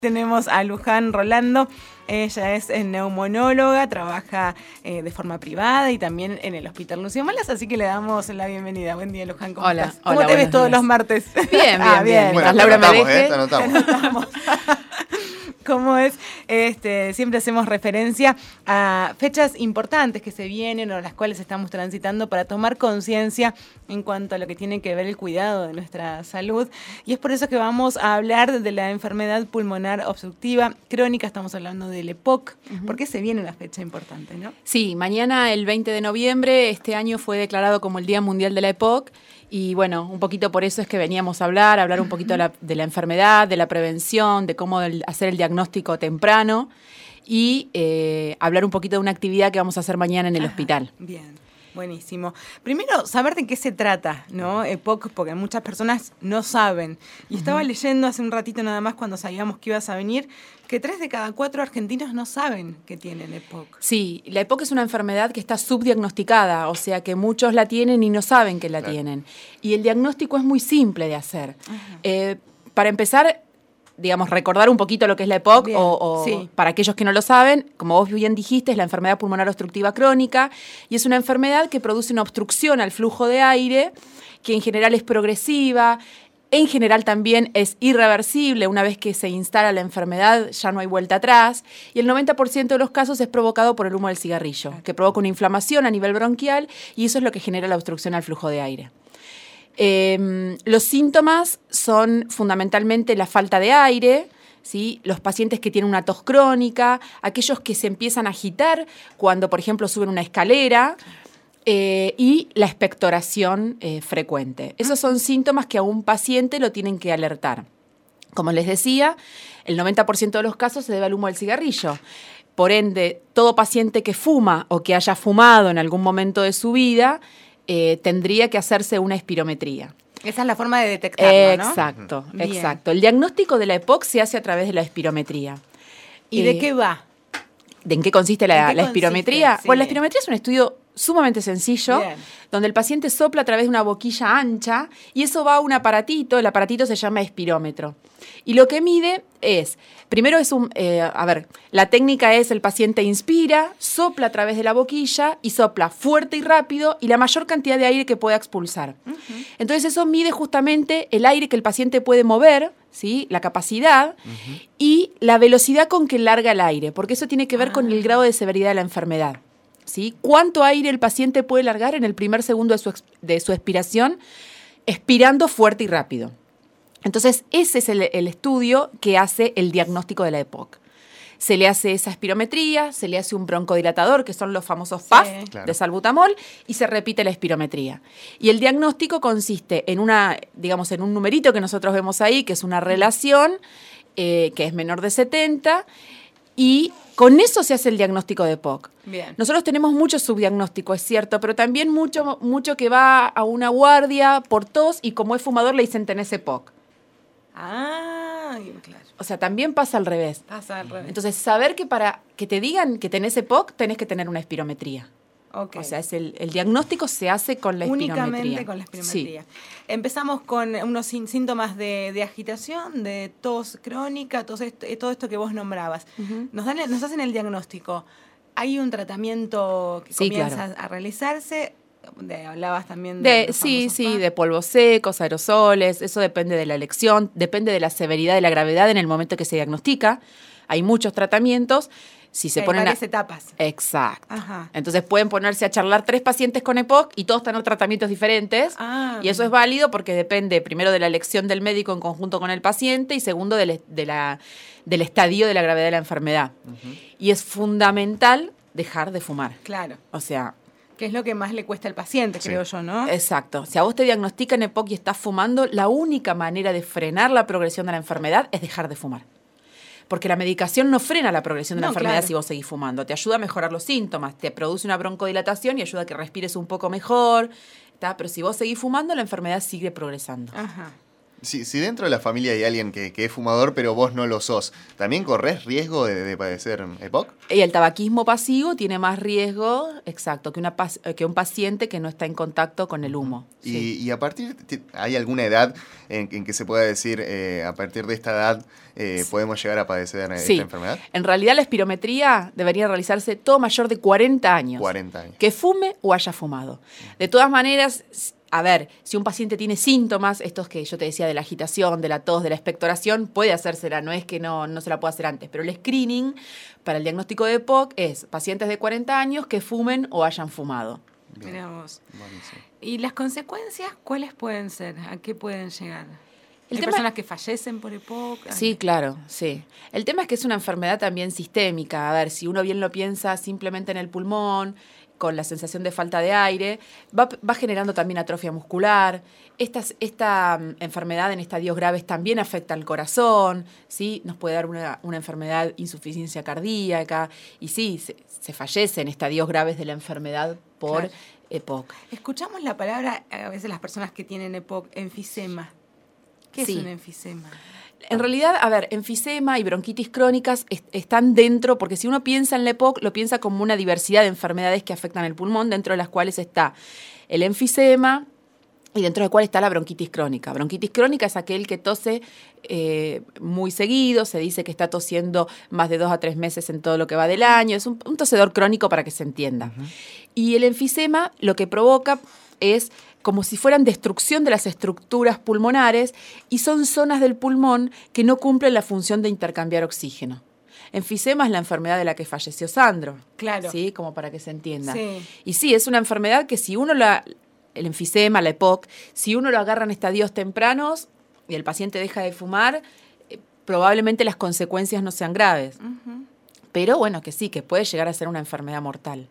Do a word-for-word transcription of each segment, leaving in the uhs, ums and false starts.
Tenemos a Luján Rolando, ella es neumonóloga, trabaja eh, de forma privada y también en el Hospital Lucio Malas, así que le damos la bienvenida. Buen día, Luján, ¿cómo Hola, estás? ¿Cómo hola, te ves todos días. los martes? Bien, bien, ah, bien. bien. Bueno, Laura te anotamos, me deje. ¿eh? Te anotamos. ¿Cómo es? Este, siempre hacemos referencia a fechas importantes que se vienen o las cuales estamos transitando para tomar conciencia en cuanto a lo que tiene que ver el cuidado de nuestra salud. Y es por eso que vamos a hablar de la enfermedad pulmonar obstructiva crónica. Estamos hablando del E P O C, uh-huh. porque se viene una fecha importante, ¿no? Sí, mañana el veinte de noviembre, este año fue declarado como el Día Mundial de la E P O C. Y bueno, un poquito por eso es que veníamos a hablar, a hablar un poquito de la, de la enfermedad, de la prevención, de cómo el, hacer el diagnóstico temprano y eh, hablar un poquito de una actividad que vamos a hacer mañana en el Ajá, hospital. Bien, buenísimo. Primero, saber de qué se trata, ¿no? E P O C, porque muchas personas no saben. Y uh-huh. estaba leyendo hace un ratito nada más cuando sabíamos que ibas a venir, que tres de cada cuatro argentinos no saben que tienen E P O C. Sí, la E P O C es una enfermedad que está subdiagnosticada, o sea que muchos la tienen y no saben que la claro. tienen. Y el diagnóstico es muy simple de hacer. Uh-huh. Eh, para empezar, digamos, recordar un poquito lo que es la E P O C, bien, o, o sí. para aquellos que no lo saben, como vos bien dijiste, es la enfermedad pulmonar obstructiva crónica, y es una enfermedad que produce una obstrucción al flujo de aire, que en general es progresiva. En general también es irreversible, una vez que se instala la enfermedad ya no hay vuelta atrás, y el noventa por ciento de los casos es provocado por el humo del cigarrillo, que provoca una inflamación a nivel bronquial y eso es lo que genera la obstrucción al flujo de aire. Eh, los síntomas son fundamentalmente la falta de aire, ¿sí? Los pacientes que tienen una tos crónica, aquellos que se empiezan a agitar cuando, por ejemplo, suben una escalera, Eh, y la expectoración eh, frecuente. Esos son síntomas que a un paciente lo tienen que alertar. Como les decía, el noventa por ciento de los casos se debe al humo del cigarrillo. Por ende, todo paciente que fuma o que haya fumado en algún momento de su vida eh, tendría que hacerse una espirometría. Esa es la forma de detectarlo, ¿no? Exacto, Bien. exacto. El diagnóstico de la E P O C se hace a través de la espirometría. ¿Y eh, de qué va? ¿De en qué consiste la, qué la espirometría? Consiste? Sí. Bueno, la espirometría es un estudio sumamente sencillo, Bien. donde el paciente sopla a través de una boquilla ancha y eso va a un aparatito, el aparatito se llama espirómetro. Y lo que mide es, primero es un, eh, a ver, la técnica es el paciente inspira, sopla a través de la boquilla y sopla fuerte y rápido y la mayor cantidad de aire que pueda expulsar. Uh-huh. Entonces eso mide justamente el aire que el paciente puede mover, ¿sí? La capacidad uh-huh. y la velocidad con que larga el aire, porque eso tiene que ver ah. con el grado de severidad de la enfermedad. ¿Sí? ¿Cuánto aire el paciente puede largar en el primer segundo de su, de su expiración, expirando fuerte y rápido? Entonces, ese es el, el estudio que hace el diagnóstico de la E P O C. Se le hace esa espirometría, se le hace un broncodilatador, que son los famosos P A F sí, claro. de salbutamol, y se repite la espirometría. Y el diagnóstico consiste en una, digamos, en un numerito que nosotros vemos ahí, que es una relación, eh, que es menor de setenta, y con eso se hace el diagnóstico de E P O C. Bien. Nosotros tenemos mucho subdiagnóstico, es cierto, pero también mucho, mucho que va a una guardia por tos y como es fumador le dicen tenés E P O C. Ah, claro. O sea, también pasa al revés. Pasa al revés. Entonces, saber que para que te digan que tenés E P O C, tenés que tener una espirometría. Okay. O sea, es el, el diagnóstico se hace con la espirometría. Únicamente con la espirometría. Sí. Empezamos con unos síntomas de, de agitación, de tos crónica, todo esto, todo esto que vos nombrabas. Uh-huh. Nos, dan, nos hacen el diagnóstico. ¿Hay un tratamiento que sí, comienza claro. a realizarse? De, hablabas también de... de sí, sí, de polvos secos, aerosoles, eso depende de la elección, depende de la severidad, de la gravedad en el momento que se diagnostica. Hay muchos tratamientos. Si se hay ponen varias a... etapas. Exacto. Ajá. Entonces pueden ponerse a charlar tres pacientes con E P O C y todos tener tratamientos diferentes. Ah, y eso es válido porque depende primero de la elección del médico en conjunto con el paciente y segundo del, de la, del estadio de la gravedad de la enfermedad. Uh-huh. Y es fundamental dejar de fumar. Claro. O sea... que es lo que más le cuesta al paciente, sí. creo yo, ¿no? Exacto. Si a vos te diagnostican E P O C y estás fumando, la única manera de frenar la progresión de la enfermedad es dejar de fumar. Porque la medicación no frena la progresión de la no, enfermedad claro. si vos seguís fumando. Te ayuda a mejorar los síntomas, te produce una broncodilatación y ayuda a que respires un poco mejor. ¿tá? Pero si vos seguís fumando, la enfermedad sigue progresando. Ajá. Si, si dentro de la familia hay alguien que, que es fumador, pero vos no lo sos, ¿también corres riesgo de, de padecer E P O C? Y el tabaquismo pasivo tiene más riesgo, exacto, que, una, que un paciente que no está en contacto con el humo. Y, sí. y a partir, ¿hay alguna edad en, en que se pueda decir, eh, a partir de esta edad eh, podemos llegar a padecer sí. esta enfermedad? En realidad la espirometría debería realizarse todo mayor de cuarenta años. cuarenta años. Que fume o haya fumado. De todas maneras, a ver, si un paciente tiene síntomas, estos que yo te decía de la agitación, de la tos, de la expectoración, puede hacérsela, no es que no, no se la pueda hacer antes, pero el screening para el diagnóstico de E P O C es pacientes de cuarenta años que fumen o hayan fumado. Mirá vos. Buenísimo. ¿Y las consecuencias cuáles pueden ser? ¿A qué pueden llegar? El ¿Hay tema... personas que fallecen por E P O C? Sí, claro, sí. El tema es que es una enfermedad también sistémica. A ver, si uno bien lo piensa simplemente en el pulmón, con la sensación de falta de aire, va, va generando también atrofia muscular. Estas, esta um, enfermedad en estadios graves también afecta al corazón, ¿sí? Nos puede dar una, una enfermedad, insuficiencia cardíaca, y sí, se, se fallece en estadios graves de la enfermedad por claro. E P O C. Escuchamos la palabra, a veces las personas que tienen E P O C, enfisema. ¿Qué sí. es un enfisema? En realidad, a ver, enfisema y bronquitis crónicas est- están dentro, porque si uno piensa en la E P O C, lo piensa como una diversidad de enfermedades que afectan el pulmón, dentro de las cuales está el enfisema y dentro del cual está la bronquitis crónica. Bronquitis crónica es aquel que tose eh, muy seguido, se dice que está tosiendo más de dos a tres meses en todo lo que va del año, es un, un tosedor crónico para que se entienda. Uh-huh. Y el enfisema lo que provoca es como si fueran destrucción de las estructuras pulmonares y son zonas del pulmón que no cumplen la función de intercambiar oxígeno. Enfisema es la enfermedad de la que falleció Sandro. Claro. ¿Sí? Como para que se entienda. Sí. Y sí, es una enfermedad que si uno la... El enfisema, la E P O C, si uno lo agarra en estadios tempranos y el paciente deja de fumar, eh, probablemente las consecuencias no sean graves. Uh-huh. Pero bueno, que sí, que puede llegar a ser una enfermedad mortal.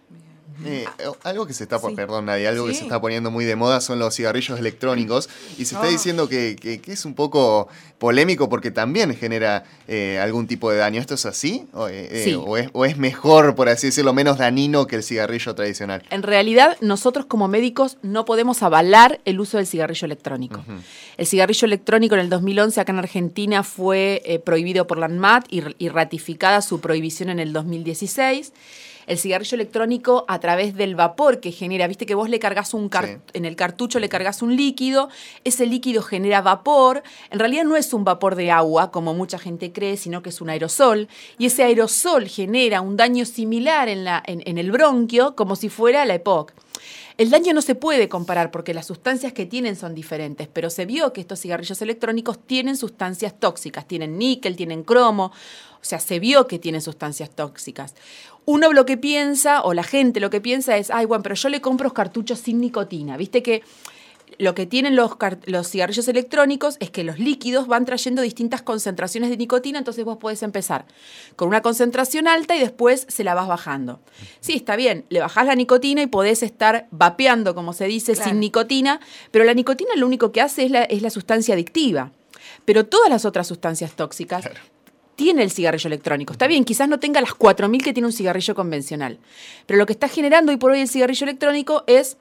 Eh, algo que se está, sí. perdón Nadia, algo sí. que se está poniendo muy de moda son los cigarrillos electrónicos y se está oh. diciendo que, que, que es un poco polémico porque también genera eh, algún tipo de daño. ¿Esto es así? O, eh, sí. o, es, ¿O es mejor, por así decirlo, menos dañino que el cigarrillo tradicional? En realidad, nosotros como médicos no podemos avalar el uso del cigarrillo electrónico. Uh-huh. El cigarrillo electrónico en el dos mil once acá en Argentina fue eh, prohibido por la ANMAT y, y ratificada su prohibición en el dos mil dieciséis. El cigarrillo electrónico a través del vapor que genera, viste que vos le cargas un car- sí. en el cartucho le cargas un líquido, ese líquido genera vapor, en realidad no es un vapor de agua como mucha gente cree, sino que es un aerosol, y ese aerosol genera un daño similar en, la, en, en el bronquio como si fuera la E P O C. El daño no se puede comparar porque las sustancias que tienen son diferentes, pero se vio que estos cigarrillos electrónicos tienen sustancias tóxicas, tienen níquel, tienen cromo, o sea, se vio que tienen sustancias tóxicas. Uno lo que piensa, o la gente lo que piensa es, ay, bueno, pero yo le compro cartuchos sin nicotina. Viste que lo que tienen los, los cigarrillos electrónicos es que los líquidos van trayendo distintas concentraciones de nicotina, entonces vos podés empezar con una concentración alta y después se la vas bajando. Sí, está bien, le bajás la nicotina y podés estar vapeando, como se dice, claro. sin nicotina, pero la nicotina lo único que hace es la, es la sustancia adictiva. Pero todas las otras sustancias tóxicas... Claro. Tiene el cigarrillo electrónico. Está bien, quizás no tenga las cuatro mil que tiene un cigarrillo convencional, pero lo que está generando hoy por hoy el cigarrillo electrónico es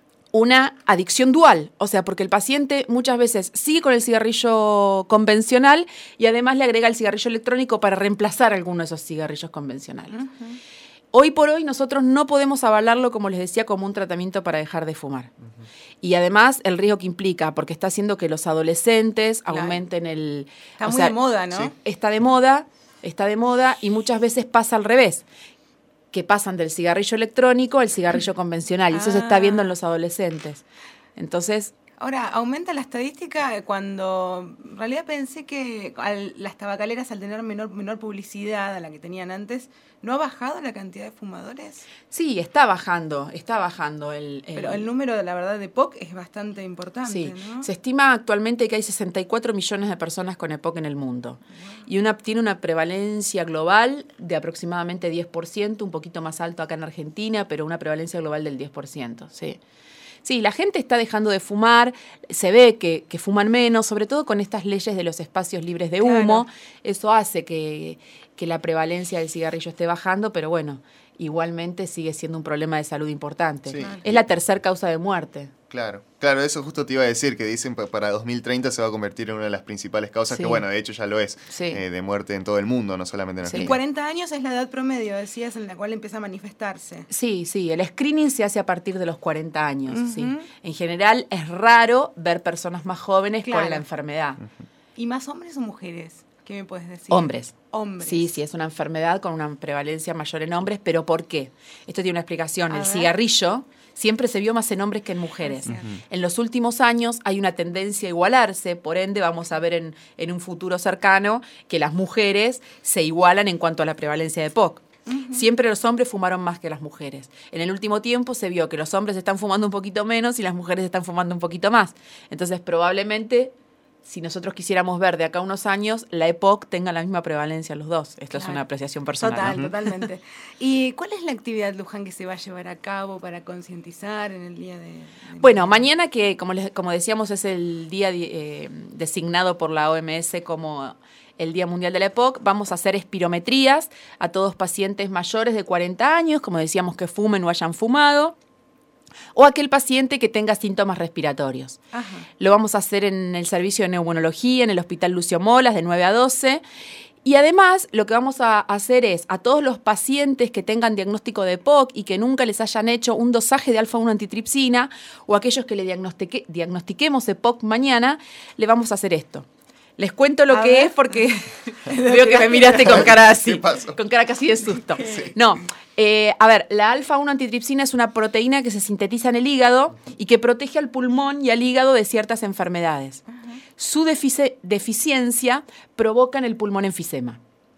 una adicción dual, o sea, porque el paciente muchas veces sigue con el cigarrillo convencional y además le agrega el cigarrillo electrónico para reemplazar alguno de esos cigarrillos convencionales. Uh-huh. Hoy por hoy nosotros no podemos avalarlo, como les decía, como un tratamiento para dejar de fumar. Uh-huh. Y además el riesgo que implica, porque está haciendo que los adolescentes claro. aumenten el... Está muy sea, de moda, ¿no? Sí. Está de moda, está de moda y muchas veces pasa al revés, que pasan del cigarrillo electrónico al cigarrillo convencional. Y eso ah. se está viendo en los adolescentes. Entonces... Ahora, ¿aumenta la estadística cuando en realidad pensé que al, las tabacaleras al tener menor, menor publicidad a la que tenían antes, ¿no ha bajado la cantidad de fumadores? Sí, está bajando, está bajando. El, el... Pero el número, de la verdad, de E P O C es bastante importante, sí. ¿no? Se estima actualmente que hay sesenta y cuatro millones de personas con E P O C en el mundo. Wow. Y una, tiene una prevalencia global de aproximadamente diez por ciento, un poquito más alto acá en Argentina, pero una prevalencia global del diez por ciento, sí. Sí, la gente está dejando de fumar, se ve que, que fuman menos, sobre todo con estas leyes de los espacios libres de humo. Claro. Eso hace que, que la prevalencia del cigarrillo esté bajando, pero bueno, igualmente sigue siendo un problema de salud importante. Sí. Es la tercera causa de muerte. Claro, claro, eso justo te iba a decir, que dicen que para dos mil treinta se va a convertir en una de las principales causas, Sí. que bueno, de hecho ya lo es, Sí. eh, de muerte en todo el mundo, no solamente en Sí. Argentina. Y cuarenta años es la edad promedio, decías, en la cual empieza a manifestarse. Sí, sí, el screening se hace a partir de los cuarenta años. Ujú. Sí. En general es raro ver personas más jóvenes Claro. con la enfermedad. ¿Y más hombres o mujeres? ¿Qué me puedes decir? Hombres. Hombres. Sí, sí, es una enfermedad con una prevalencia mayor en hombres, pero ¿por qué? Esto tiene una explicación. A El ver. cigarrillo siempre se vio más en hombres que en mujeres. Es cierto. En los últimos años hay una tendencia a igualarse, por ende vamos a ver en, en un futuro cercano que las mujeres se igualan en cuanto a la prevalencia de P O C. Uh-huh. Siempre los hombres fumaron más que las mujeres. En el último tiempo se vio que los hombres están fumando un poquito menos y las mujeres están fumando un poquito más. Entonces probablemente, si nosotros quisiéramos ver de acá a unos años, la E P O C tenga la misma prevalencia los dos. Esto Claro. es una apreciación personal. Total, ¿no? totalmente. ¿Y cuál es la actividad, Luján, que se va a llevar a cabo para concientizar en el día de...? de Bueno, mañana que, como, les, como decíamos, es el día eh, designado por la O M S como el Día Mundial de la E P O C, vamos a hacer espirometrías a todos pacientes mayores de cuarenta años, como decíamos, que fumen o hayan fumado, o aquel paciente que tenga síntomas respiratorios. Ajá. Lo vamos a hacer en el servicio de neumonología, en el Hospital Lucio Molas, de nueve a doce. Y además, lo que vamos a hacer es, a todos los pacientes que tengan diagnóstico de P O C y que nunca les hayan hecho un dosaje de alfa uno antitripsina, o aquellos que le diagnostique, diagnostiquemos E P O C mañana, le vamos a hacer esto. Les cuento lo A que ver. es porque veo que me miraste con cara así, ¿Qué pasó? con cara casi de susto. No, eh, a ver, la alfa uno antitripsina es una proteína que se sintetiza en el hígado y que protege al pulmón y al hígado de ciertas enfermedades. Su defici- deficiencia provoca en el pulmón enfisema.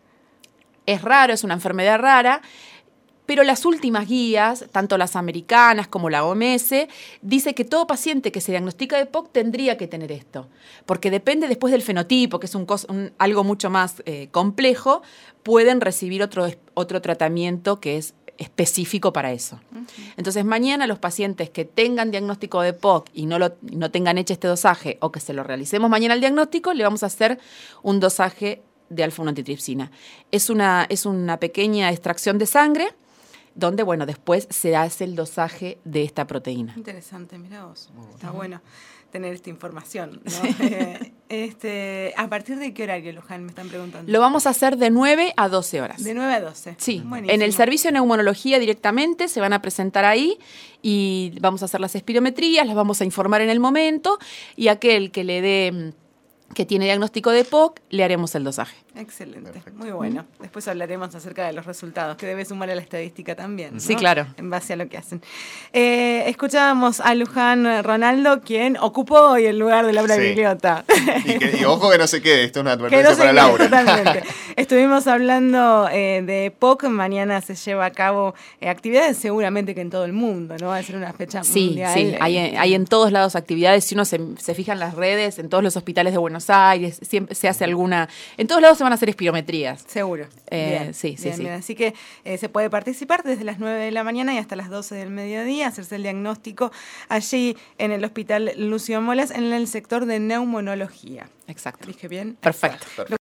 Es raro, es una enfermedad rara, pero las últimas guías, tanto las americanas como la O M S, dice que todo paciente que se diagnostica de P O C tendría que tener esto, porque depende después del fenotipo, que es un cos- un, algo mucho más eh, complejo, pueden recibir otro, otro tratamiento que es específico para eso. Uh-huh. Entonces, mañana los pacientes que tengan diagnóstico de P O C y no, lo, no tengan hecho este dosaje, o que se lo realicemos mañana el diagnóstico, le vamos a hacer un dosaje de alfa uno antitripsina. Es una, es una pequeña extracción de sangre, donde, bueno, después se hace el dosaje de esta proteína. Interesante, mira vos. Está bueno tener esta información, ¿no? eh, este, ¿a partir de qué horario, Luján, me están preguntando? Lo vamos a hacer de nueve a doce horas. De nueve a doce. Sí, buenísimo. En el servicio de neumonología directamente se van a presentar ahí y vamos a hacer las espirometrías, las vamos a informar en el momento y aquel que le dé, que tiene diagnóstico de P O C, le haremos el dosaje. Excelente, Perfecto. muy bueno. Después hablaremos acerca de los resultados, que debe sumar a la estadística también, ¿no? Sí, claro. En base a lo que hacen. Eh, escuchábamos a Luján Ronaldo, quien ocupó hoy el lugar de Laura Sí. Bigliota. Y, que, y ojo que no se quede, esto es una Que advertencia no se para quede Laura. totalmente. Estuvimos hablando eh, de P O C, mañana se lleva a cabo eh, actividades seguramente que en todo el mundo, ¿no? Va a ser una fecha Sí, mundial. sí, eh, hay, en- hay en todos lados actividades. Si uno se, se fija en las redes, en todos los hospitales de Buenos Aires, siempre se hace alguna... En todos lados se van a hacer espirometrías. Seguro. Eh, Bien, sí, sí, bien, sí. bien. Así que eh, se puede participar desde las nueve de la mañana y hasta las doce del mediodía, hacerse el diagnóstico allí en el Hospital Lucio Molas, en el sector de neumonología. Exacto. ¿Dije bien? Perfecto. Perfecto.